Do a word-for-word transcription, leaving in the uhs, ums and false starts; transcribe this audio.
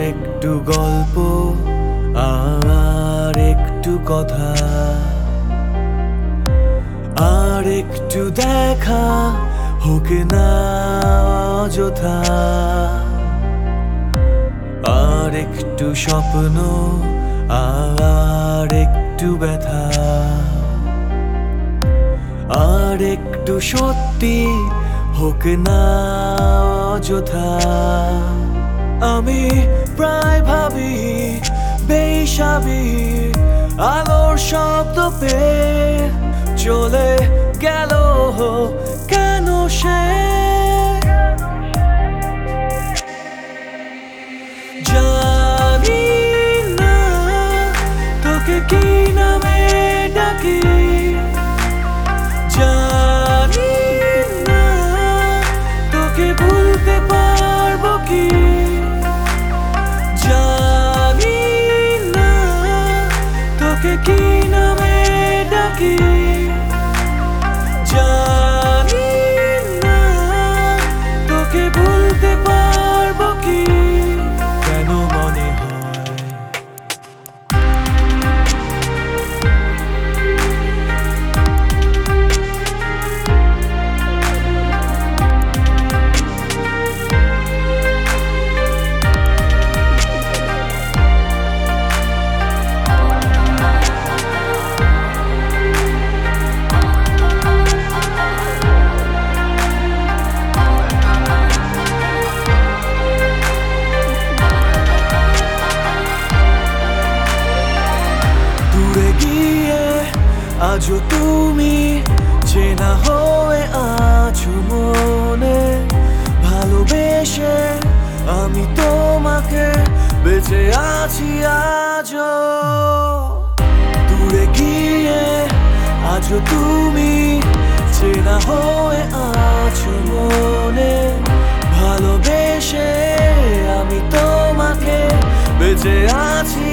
একটু গল্প, আর একটু কথা, আর একটু দেখা হোক না অযথা, আর একটু স্বপ্ন, আর একটু ব্যথা, আর একটু সত্যি হোক না অযথা। আমি প্রায় ভাবি বেহিসাবি আলোর শব্দ পেয়ে চলে গেল কেন সে, জানি না তোকে কি নামে ডাকি, জানি না তোকে ভুলতে পারবো কি, জানি না তোকে কি নামে ডাকি, জানি না তোকে ভুলতে পারবো কি, কেন মনে হয় আজও তুমি চেনা হয়ে আছো মনে, ভালোবেসে আমি তোমাকে বেঁচে আছি আজও। দূরে গিয়ে আজও তুমি চেনা হয়ে আছো মনে, ভালোবেসে আমি তোমাকে বেঁচে আছি